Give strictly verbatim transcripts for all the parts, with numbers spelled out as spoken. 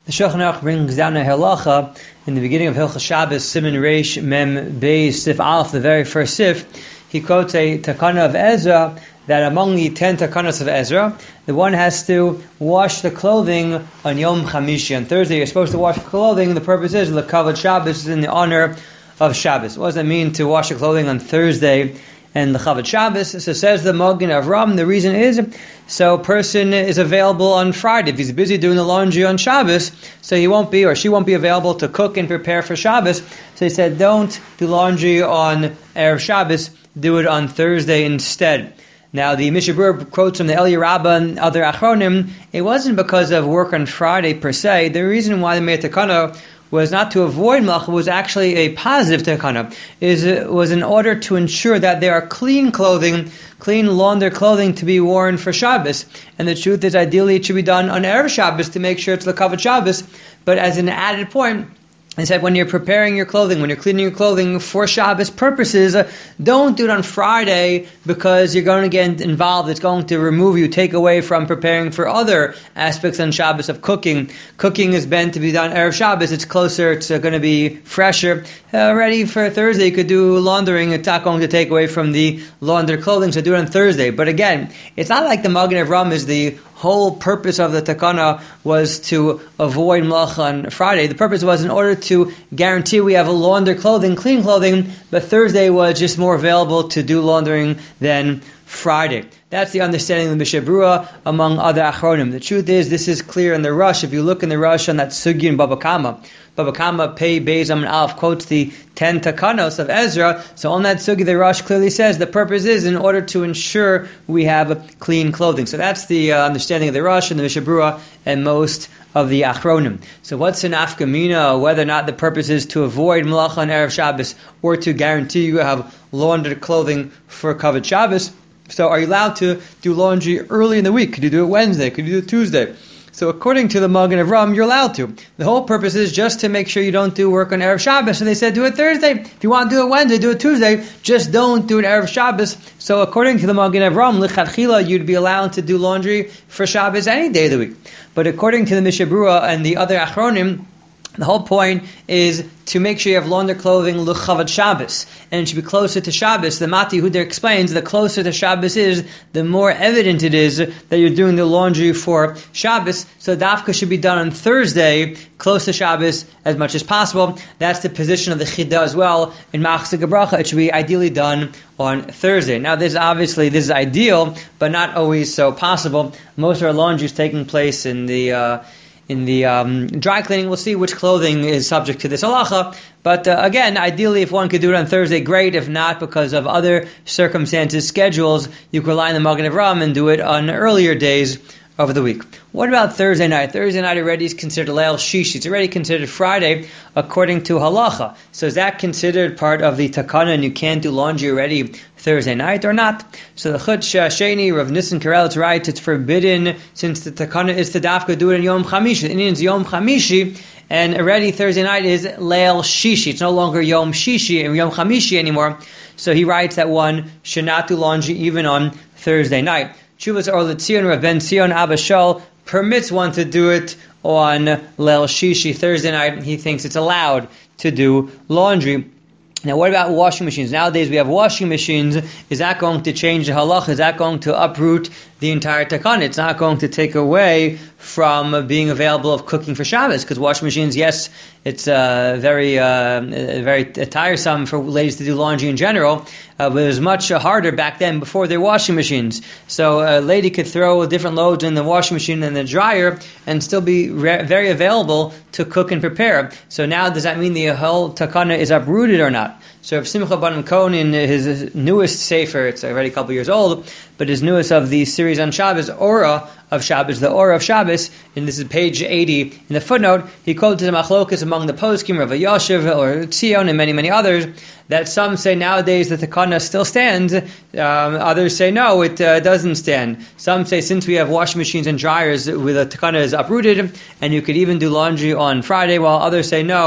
The Shulchan Aruch brings down a halacha in the beginning of Hilchos Shabbos, Siman Reish Mem Beis Sif Aleph, the very first Sif. He quotes a takana of Ezra that among the ten takanas of Ezra, the one has to wash the clothing on Yom Chamishi. On Thursday, you're supposed to wash the clothing. The purpose is L'kavod Shabbos, is in the honor of Shabbos. What does that mean to wash the clothing on Thursday and the L'kavod Shabbos? So says the Magen Avram, the reason is so a person is available on Friday. If he's busy doing the laundry on Shabbos, so he won't be or she won't be available to cook and prepare for Shabbos. So he said, don't do laundry on Erev Shabbos, do it on Thursday instead. Now, the Mishnah Berurah quotes from the Eliyah Rabbah and other Achronim, it wasn't because of work on Friday per se. The reason why they made a takana was not to avoid malacha, was actually a positive takana. It was in order to ensure that there are clean clothing, clean laundered clothing to be worn for Shabbos. And the truth is, ideally, it should be done on Erev Shabbos to make sure it's L'kavod Shabbos. But as an added point, I said, when you're preparing your clothing, when you're cleaning your clothing for Shabbos purposes, uh, don't do it on Friday because you're going to get involved. It's going to remove you, take away from preparing for other aspects on Shabbos of cooking. Cooking is meant to be done Erev Shabbos. It's closer. It's uh, going to be fresher. Uh, ready for Thursday, you could do laundering. It's not going to take away from the laundered clothing, so do it on Thursday. But again, it's not like the Magen Avram is the whole purpose of the takana was to avoid malacha on Friday. The purpose was in order to guarantee we have a laundered clothing, clean clothing, but Thursday was just more available to do laundering than Friday. That's the understanding of the Mishnah Berurah among other Achronim. The truth is, this is clear in the Rush. If you look in the Rush on that Sugi in Baba Kama, Baba Kama Pei Beis Amin Aleph quotes the ten takanos of Ezra. So on that Sugi, the Rush clearly says the purpose is in order to ensure we have clean clothing. So that's the uh, understanding of the Rush and the Mishnah Berurah and most of the Achronim. So what's an afkamina, whether or not the purpose is to avoid malacha on Erev Shabbos or to guarantee you have laundered clothing for Kavod Shabbos? So are you allowed to do laundry early in the week? Could you do it Wednesday? Could you do it Tuesday? So according to the Magen Avram, you're allowed to. The whole purpose is just to make sure you don't do work on Erev Shabbos. So they said do it Thursday. If you want to do it Wednesday, do it Tuesday. Just don't do it Erev Shabbos. So according to the Magen Avram, lichatchila, you'd be allowed to do laundry for Shabbos any day of the week. But according to the Mishnah Berurah and the other Achronim, the whole point is to make sure you have laundered clothing l'chavod Shabbos, and it should be closer to Shabbos. The Mati Huder explains the closer to Shabbos is, the more evident it is that you're doing the laundry for Shabbos. So dafka should be done on Thursday, close to Shabbos as much as possible. That's the position of the Chida as well. In Machzor Gebracha, it should be ideally done on Thursday. Now, this obviously this is ideal, but not always so possible. Most of our laundry is taking place in the uh, In the um, dry cleaning. We'll see which clothing is subject to this halacha. But uh, again, ideally, if one could do it on Thursday, great. If not, because of other circumstances, schedules, you could rely on the Magen Avram and do it on earlier days of the week. What about Thursday night? Thursday night already is considered Leil Shishi. It's already considered Friday according to halacha. So is that considered part of the takana and you can't do laundry already Thursday night or not? So the Chut Sheni, Rav Nissen Karelitz writes, it's forbidden since the takana is to dafka do it in Yom Chamishi. The Indian's Yom Chamishi, and already Thursday night is Leil Shishi. It's no longer Yom Shishi and Yom Chamishi anymore. So he writes that one should not do laundry even on Thursday night. Chuvas Or L'Tzion, Rav Ben Zion Abba Shaul permits one to do it on Leil Shishi, Thursday night. He thinks it's allowed to do laundry. Now, what about washing machines? Nowadays, we have washing machines. Is that going to change the halach? Is that going to uproot the entire takana? It's not going to take away from being available of cooking for Shabbos, because washing machines, yes, it's uh, very uh, very tiresome for ladies to do laundry in general, uh, but it was much harder back then before their washing machines. So a lady could throw different loads in the washing machine and the dryer and still be re- very available to cook and prepare. So now, does that mean the whole takana is uprooted or not? So if Simcha Banim Cohen, in his newest sefer, it's already a couple years old, but his newest of the series on Shabbos, Aura of Shabbos, the Aura of Shabbos, and this is page eighty in the footnote, he quotes the machlokas among the poskim, Rav Yashiv or Tzion and many, many others, that some say nowadays that the takana still stands, um, others say no, it uh, doesn't stand. Some say since we have washing machines and dryers, with the takana is uprooted, and you could even do laundry on Friday, while others say no,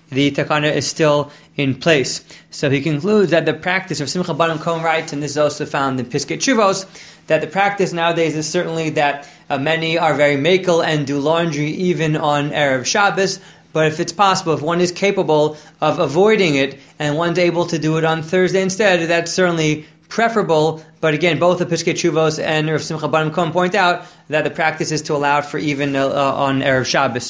the takana is still in place. So he concludes that the practice of Simcha Bar Kohen writes, and this is also found in Piskei Teshuvos, that the practice nowadays is certainly that uh, many are very makel and do laundry even on Erev Shabbos. But if it's possible, if one is capable of avoiding it and one's able to do it on Thursday instead, that's certainly preferable. But again, both the Piskei Teshuvos and Rav Simcha Bar Kohen point out that the practice is to allow for even uh, on Erev Shabbos.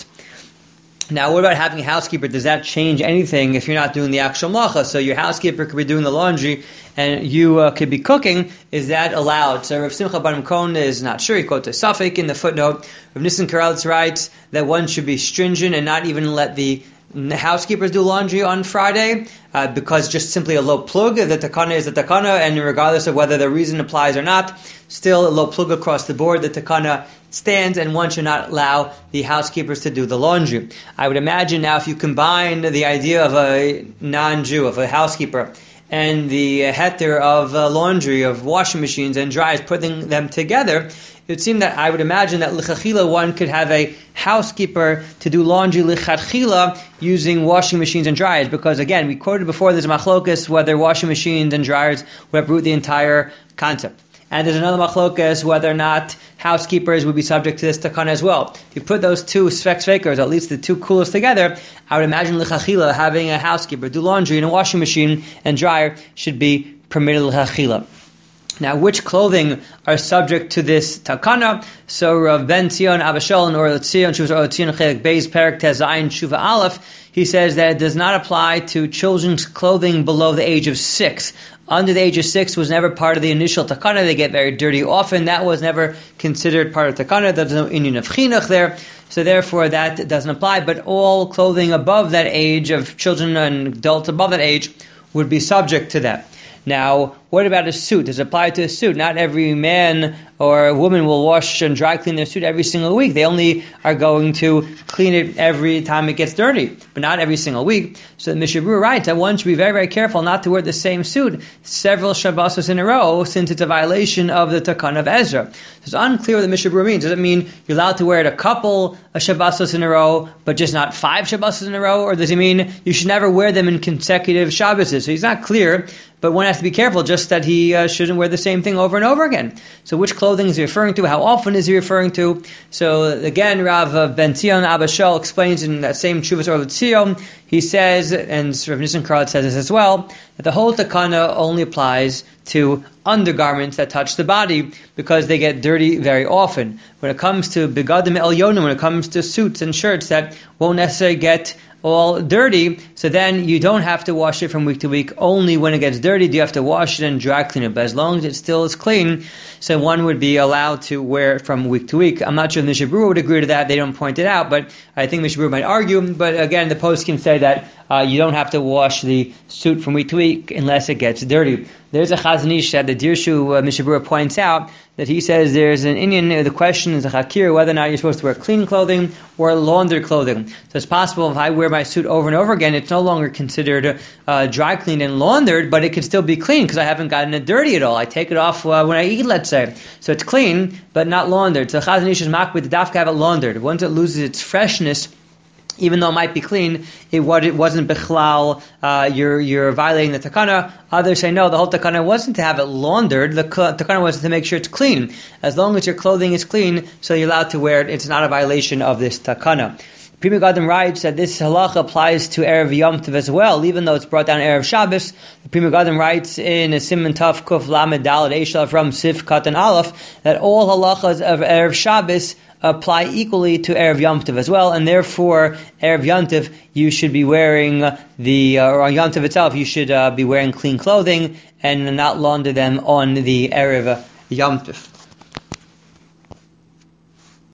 Now, what about having a housekeeper? Does that change anything if you're not doing the actual malacha? So your housekeeper could be doing the laundry and you uh, could be cooking. Is that allowed? So Rav Simcha Bar Kohen is not sure. He quotes a Safek in the footnote. Rav Nissen Karelitz writes that one should be stringent and not even let the housekeepers do laundry on Friday uh, because just simply a low plug, the takana is the takana, and regardless of whether the reason applies or not, still a low plug across the board, the takana stands, and one should not allow the housekeepers to do the laundry. I would imagine now if you combine the idea of a non-Jew, of a housekeeper, and the heter of uh, laundry, of washing machines and dryers, putting them together, it would seem that I would imagine that lichatchila one could have a housekeeper to do laundry lichatchila using washing machines and dryers, because again, we quoted before there's a machlokas whether washing machines and dryers would uproot the entire concept. And there's another machlokas whether or not housekeepers would be subject to this takana as well. If you put those two svek svekers, at least the two coolest together, I would imagine lichatchila having a housekeeper do laundry in a washing machine and dryer should be permitted lichatchila. Now, which clothing are subject to this takana? So Rav Ben Zion Abashal and Or Tzion Shuvas Or Tzion Chelik Beis Perek Tez Zayin Shuva Aleph, he says that it does not apply to children's clothing below the age of six. Under the age of six was never part of the initial takana. They get very dirty often. That was never considered part of takana. There's no inyan of chinuch there. So therefore that doesn't apply. But all clothing above that age of children and adults above that age would be subject to that. Now, what about a suit? Does it apply to a suit? Not every man or woman will wash and dry clean their suit every single week. They only are going to clean it every time it gets dirty, but not every single week. So the Mishnah Berurah writes that one should be very, very careful not to wear the same suit several Shabbosos in a row, since it's a violation of the Takana of Ezra. So it's unclear what the Mishnah Berurah means. Does it mean you're allowed to wear it a couple of Shabbosos in a row, but just not five Shabbosos in a row? Or does it mean you should never wear them in consecutive Shabboses? So he's not clear, but one has to be careful just that he uh, shouldn't wear the same thing over and over again. So which clothing is he referring to? How often is he referring to? So again, Rav Ben Zion Abashal explains in that same Shuvas Or Tzion, he says, and Rav Nissen Karelitz says this as well, that the whole takana only applies to undergarments that touch the body because they get dirty very often. When it comes to begadim elyonim, when it comes to suits and shirts that won't necessarily get all dirty, so then you don't have to wash it from week to week. Only when it gets dirty do you have to wash it and dry clean it. But as long as it still is clean, so one would be allowed to wear it from week to week. I'm not sure if Mishnah Berurah would agree to that. They don't point it out, but I think Mishnah Berurah might argue. But again, the post can say that uh, you don't have to wash the suit from week to week unless it gets dirty. There's a Chazon Ish that the Dirshu uh, Mishnah Berurah points out that he says there's an Indian, the question is a Hakir, whether or not you're supposed to wear clean clothing or laundered clothing. So it's possible if I wear my suit over and over again, it's no longer considered uh, dry cleaned and laundered, but it can still be clean because I haven't gotten it dirty at all. I take it off uh, when I eat, let's say. So it's clean, but not laundered. So Chazon Ish is makbid the dafka have it laundered. Once it loses its freshness, even though it might be clean, it, what, it wasn't bichlal, uh, you're, you're violating the takana. Others say no, the whole takana wasn't to have it laundered, the takana was to make sure it's clean. As long as your clothing is clean, so you're allowed to wear it, it's not a violation of this takana. Pri Megadim writes that this halacha applies to Erev Yom Tov as well, even though it's brought down Erev Shabbos. Pri Megadim writes in a Siman Tav Kuf Lamed Daled Eishal from Sif Katan Aleph that all halachas of Erev Shabbos apply equally to Erev Yom Tov as well, and therefore Erev Yom Tov you should be wearing the, uh, or on Yom Tov itself you should uh, be wearing clean clothing and not launder them on the Erev Yom Tov.